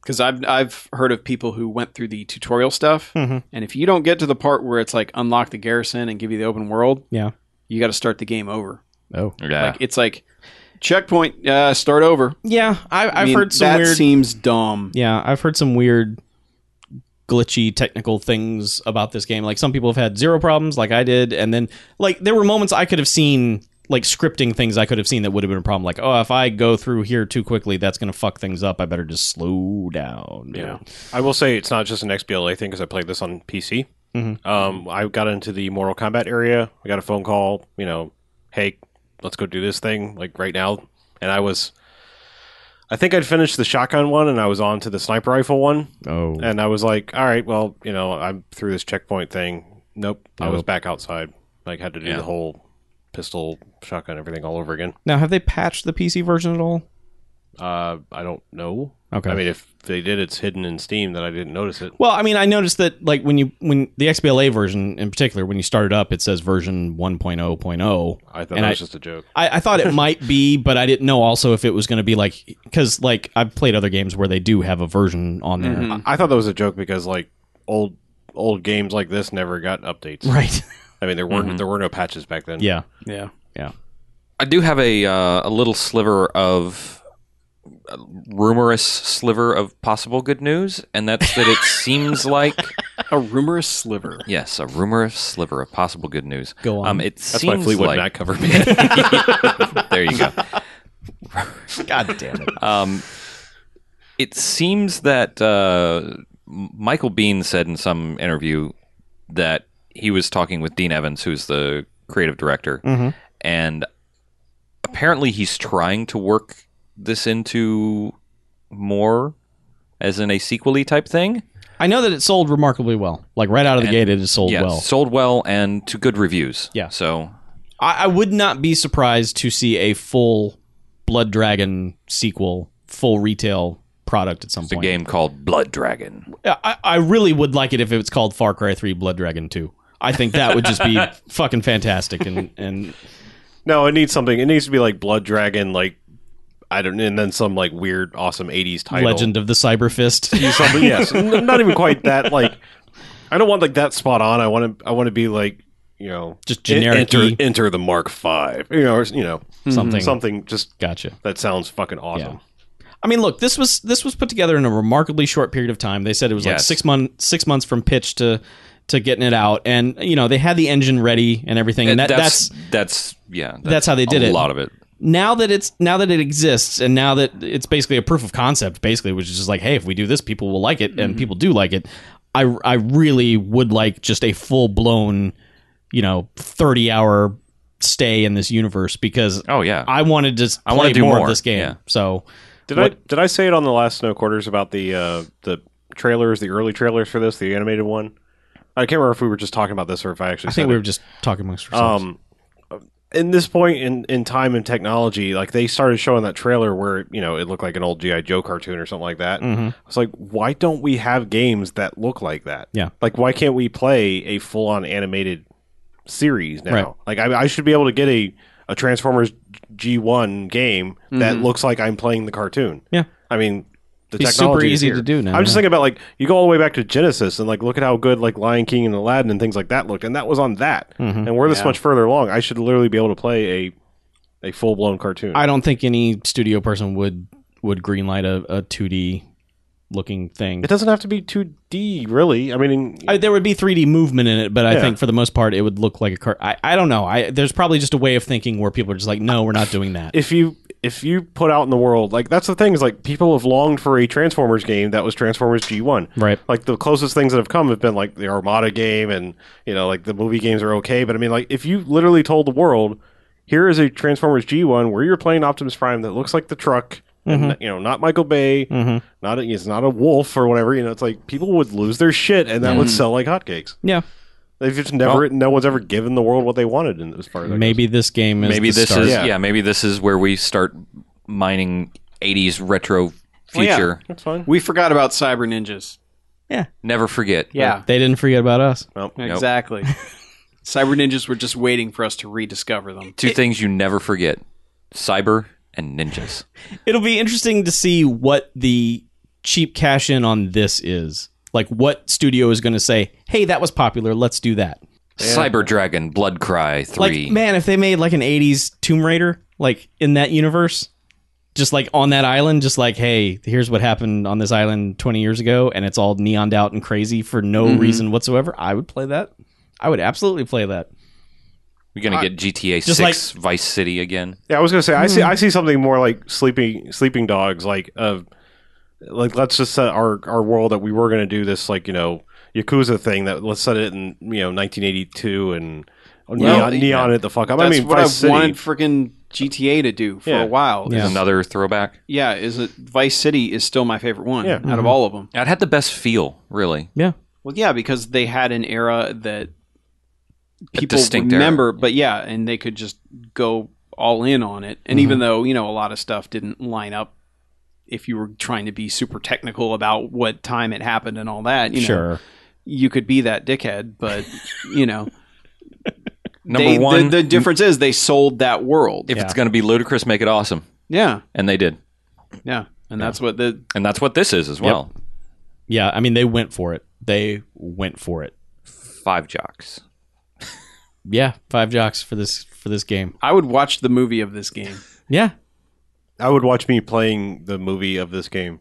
Because I've I've heard of people who went through the tutorial stuff, Mhm. and if you don't get to the part where it's like unlock the garrison and give you the open world, Yeah. you got to start the game over. Oh. Yeah. Like it's like checkpoint, uh, start over. Yeah, I, I I've mean, heard some that weird. seems dumb. Yeah, I've heard some weird, glitchy technical things about this game. Like some people have had zero problems, like I did, and then like there were moments I could have seen, like scripting things I could have seen that would have been a problem. Like, oh, if I go through here too quickly, that's going to fuck things up. I better just slow down. Yeah, I will say it's not just an X B L A thing because I played this on P C. Mhm. Um, I got into the Mortal Kombat area. I got a phone call. You know, hey, let's go do this thing like right now. And I was, I think I'd finished the shotgun one, and I was on to the sniper rifle one. Oh. And I was like, all right, well, you know, I'm through this checkpoint thing. Nope, I was Nope. back outside. Like, had to do Yeah. the whole pistol, shotgun, everything all over again. Now, have they patched the P C version at all? Uh, I don't know. Okay. I mean, if they did, it's hidden in Steam that I didn't notice it. Well, I mean, I noticed that like when you when the X B L A version in particular, when you start it up, it says version one point oh point oh. I thought And that I- was just a joke. I, I thought it might be, but I didn't know also if it was going to be like because like I've played other games where they do have a version on there, Mhm. I thought that was a joke because like old old games like this never got updates. right? I mean, there weren't Mhm. there were no patches back then. Yeah, Yeah. I do have a uh, a little sliver of a rumorous sliver of possible good news, and that's that it seems like A rumorous sliver. yes, a rumorous sliver of possible good news. Go on. Um, it That's seems my Fleetwood like Mac cover band. there you go. God damn it! Um, it seems that uh, Michael Bean said in some interview that he was talking with Dean Evans, who's the creative director, Mhm. and apparently he's trying to work this into more as in a sequel-y type thing. I know that it sold remarkably well. Like right out of the And- gate, it has sold yeah, well. sold well and to good reviews. Yeah. So I, I would not be surprised to see a full Blood Dragon sequel, full retail product at some it's a point. game called Blood Dragon. I, I really would like it if it was called Far Cry three Blood Dragon two. I think that would just be fucking fantastic. And, and No, it needs something. It needs to be like Blood Dragon, like I don't, and then some like weird, awesome eighties title. Legend of the Cyber Fist. Something, yes, N- not even quite that. Like, I don't want like that spot on. I want to. I want to be like, you know, Just en- generic-y. Enter, enter the Mark Five. You know, or, you know, Something. something just Gotcha. that sounds fucking awesome. I mean, look, this was this was put together in a remarkably short period of time. They said it was like Yes. six months six months from pitch to to getting it out, and you know they had the engine ready and everything, and that, that's, that's that's yeah. That's, that's how they did a it. lot of it. now that it's now that it exists, and now that it's basically a proof of concept, basically, which is just like, hey, if we do this, people will like it, and people do like it. I I really would like just a full blown, you know, thirty hour stay in this universe because Oh yeah. I wanted to just I wanna play do more, more, of this game. yeah. So Did I did I say it on the last Snow Quarters about the uh, the trailers, the early trailers for this, the animated one? I can't remember if we were just talking about this or if I actually I said think we it. were just talking amongst ourselves. Um, in this point in, in time and technology, like they started showing that trailer where you know it looked like an old G I Joe cartoon or something like that. Mhm. I was like, why don't we have games that look like that? Yeah. like why can't we play a full on animated series now? Right. Like I, I should be able to get a a Transformers G one game that Mm-hmm. looks like I'm playing the cartoon. Yeah. I mean. The Be technology super is easy here. to do now, I'm just yeah. thinking about like you go all the way back to Genesis and like look at how good like Lion King and Aladdin and things like that looked, and that was on that. Mm-hmm. And we're this Yeah. much further along. I should literally be able to play a a full blown cartoon. I don't think any studio person would would greenlight a, a two D looking thing. it doesn't have to be two D, really. I mean, I, there would be three D movement in it, but I Yeah. think for the most part it would look like a car. I, I don't know. I there's probably just a way of thinking where people are just like, no, we're not doing that. if you if you put out in the world like that's the thing is like people have longed for a Transformers game that was Transformers G one. Right. Like the closest things that have come have been like the Armada game and you know like the movie games are okay, but I mean like if you literally told the world here is a Transformers G one where you're playing Optimus Prime that looks like the truck. And, you know, not Michael Bay, Mhm. not a, it's not a wolf or whatever. You know, it's like people would lose their shit, and that would sell like hotcakes. Yeah. They've just never, no one's ever given the world what they wanted in as far as that Maybe this game is maybe the this start. is Yeah. yeah. Maybe this is where we start mining eighties retro Well, yeah. future. goes. That's fine. We forgot about Cyber Ninjas. Never forget. Yeah, They didn't forget about us. Well, exactly. Cyber Ninjas were just waiting for us to rediscover them. Two things you never forget: cyber and ninjas. It'll be interesting to see what the cheap cash in on this is. Like, what studio is going to say, hey, that was popular, let's do that. Cyber Dragon, Blood Cry three. Like, man, if they made like an eighties Tomb Raider, like in that universe, just like on that island, just like, hey, here's what happened on this island twenty years ago, and it's all neoned out and crazy for no Mm-hmm. reason whatsoever, I would play that. I would absolutely play that. We're gonna get G T A just six Vice City again. Yeah, I was gonna say I see I see something more like sleeping sleeping dogs, like uh, like let's just set our our world that we were gonna do this like you know Yakuza thing that let's set it in you know nineteen eighty-two and Well, neon, neon it the fuck up. I That's mean, what Vice I've City. wanted freaking G T A to do for Yeah. a while. Yeah. Is- Another throwback. yeah, is it Vice City is still my favorite one Yeah. out of all of them. It had the best feel, really. Yeah. Well, yeah, because they had an era that people distinct remember, but yeah, and they could just go all in on it. And even though, you know, a lot of stuff didn't line up if you were trying to be super technical about what time it happened and all that, you know, Sure. you could be that dickhead, but, you know, Number they- one, the, the difference is they sold that world. if Yeah. it's going to be ludicrous, make it awesome, yeah, and they did, yeah. And that's what the, and that's what this is as well. Yeah, I mean, they went for it. They went for it. Five jocks. Yeah, five jocks for this for this game. I would watch the movie of this game. Yeah, I would watch me playing the movie of this game.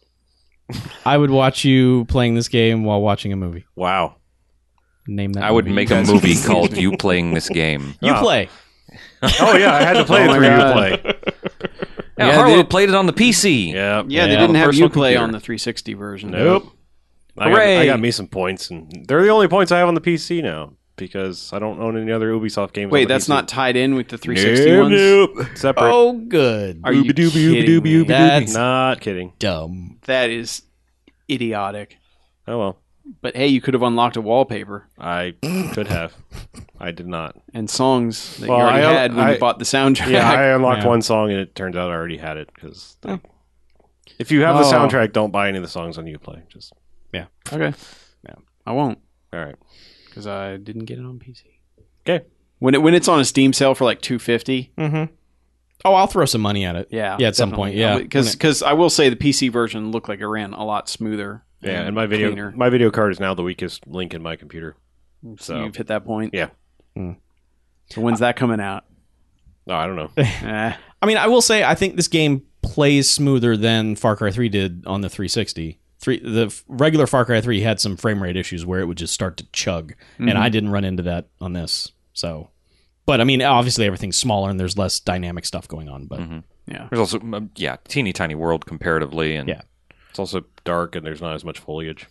I would watch you playing this game while watching a movie. Wow. Name that. I would movie. make a movie called "You Playing This Game." You Oh. play. Oh yeah, I had to play Oh it my for you to God. play. Yeah, Yeah, Harlow they- played it on the P C. Yeah. Yeah, they Yeah, didn't have personal you play computer. on the three sixty version. Nope. I got, Hooray. I got me some points, and they're the only points I have on the P C now because I don't own any other Ubisoft games. on Wait, the that's P C. not tied in with the three sixty Nope, ones? nope. Separate. Oh, good. Are you Ooby-dooby, kidding ooby-dooby, me? ooby-dooby. That's- Not kidding. Dumb. That is idiotic. Oh well, But hey, you could have unlocked a wallpaper I could have. I did not. and songs that Well, you already I- had when I- you bought the soundtrack. Yeah, I unlocked Yeah. one song, and it turns out I already had it because. If you have the Oh. soundtrack, don't buy any of the songs on Uplay. Just Okay. Yeah, I won't all right. because I didn't get it on P C. Okay. When it when it's on a Steam sale for like two fifty. Mm-hmm. Oh, I'll throw some money at it. Yeah, Yeah, at some point. Yeah. because When it- because I will say the P C version looked like it ran a lot smoother. Yeah, and my video cleaner. my video card is now the weakest link in my computer. So You've hit that point. yeah. So when's that coming out? No, I don't know. Eh. I mean, I will say I think this game plays smoother than Far Cry three did on the three sixty. Three, the f- regular Far Cry three had some frame rate issues where it would just start to chug, and I didn't run into that on this. So, but I mean, obviously everything's smaller and there's less dynamic stuff going on. But Yeah. There's also, um, yeah, teeny tiny world comparatively, and Yeah. It's also dark and there's not as much foliage.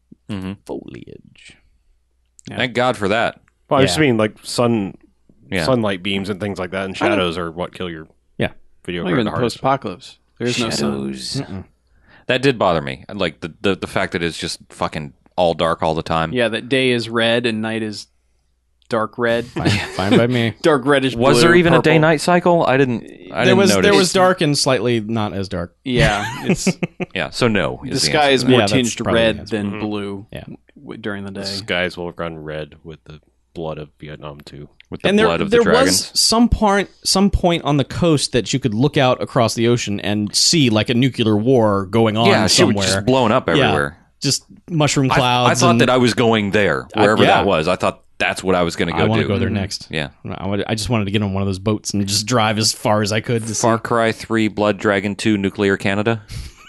foliage. thank God for that. Well, I just Yeah. mean like sun Yeah. sunlight beams and things like that, and shadows are what kill your Yeah. video Well, you're card in the the hardest. post-apocalypse. There's no sun. Shadows. That did bother me. Like the, the the fact that it's just fucking all dark all the time. Yeah, that day is red and night is dark red. Fine by me. dark reddish blue. Was there even a purple. day night cycle? I didn't. I there didn't was notice. there was dark and slightly not as dark. Yeah, it's Yeah. So no. the Is the sky answer is to that. more Yeah, that's tinged probably the red answer. than blue. Yeah. w- during the The day. skies will run red with the blood of Vietnam too. with the And there, blood of there the dragons. was some point, some point on the coast that you could look out across the ocean and see like a nuclear war going on yeah, she was somewhere. just blowing up everywhere. Just mushroom I, clouds. I thought and that I was going there, I- wherever yeah. that was. I thought that's what I was going to go I want do. to go there next. Yeah. I, would, I just wanted to get on one of those boats and just drive as far as I could to Far Cry three, Blood Dragon two, Nuclear Canada,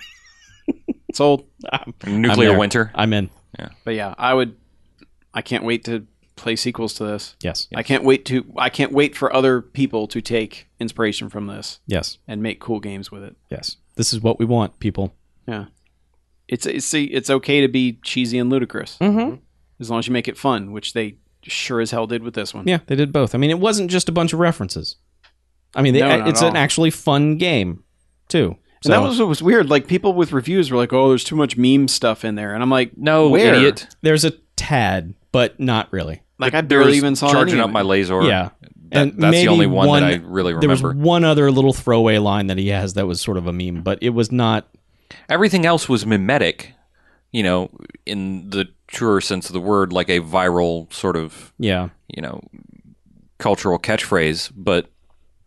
It's old, see. Nuclear I'm there. Winter. I'm in. but yeah, I would. I can't wait to play sequels to this. Yes. I can't wait to. I can't wait for other people to take inspiration from this Yes. and make cool games with it. Yes. This is what we want, people. Yeah, it's it's it's okay to be cheesy and ludicrous Mm-hmm. as long as you make it fun, which they sure as hell did with this one. Yeah, they did both. I mean, it wasn't just a bunch of references. I mean, they, No, not it's at an all. actually fun game, too. And that was what was weird. Like people with reviews were like, "Oh, there's too much meme stuff in there," and I'm like, No, where? idiot. There's a tad, but not really. Like I There barely was even saw charging any up of my it. laser. Yeah. That, And that's the maybe only one, one- that I really There was remember. one other little throwaway line that he has that was sort of a meme, but it was not. Everything else was mimetic, you know, in the truer sense of the word, like a viral sort of, Yeah. you know, cultural catchphrase, but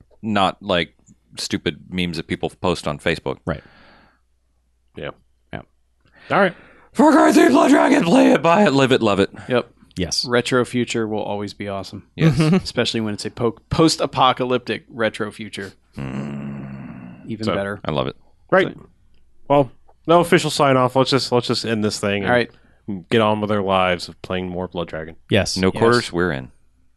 not like stupid memes that people post on Facebook. Right. Yeah. Yeah. All right. For God's sake, Blood Dragon, play it, buy it, live it, love it. Yep. Yes. Retro future will always be awesome. Yes. Especially when it's a po- post-apocalyptic retro future. Even So, better. I love it. Right. Well, no official sign off. Let's just let's just end this thing. All right. And get on with our lives of playing more Blood Dragon. Yes. No Yes. quarters, we're in.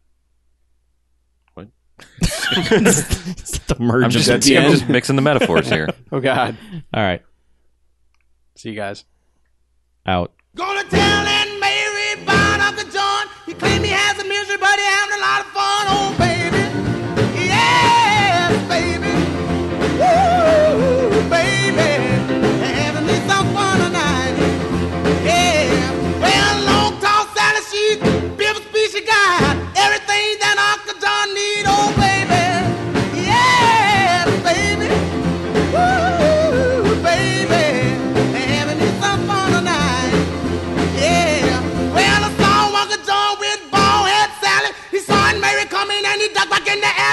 It's the merge I'm of just, the at the two. I'm end. just mixing the metaphors here. Oh, God. All right. See you guys. Out. Gonna tell Aunt Mary about Uncle John. He claimed he has a misery, but he having a lot of fun. Oh, baby. Yes, baby. Woo, baby. Having me some fun tonight. Yeah. Well, long, tall Sally, she's Bill Species got everything that Uncle John need. Oh, baby. Yes, baby. Woo, baby. Having me some fun tonight. Yeah, well, I saw Uncle John with bald head Sally. He saw Aunt Mary coming and he ducked back in the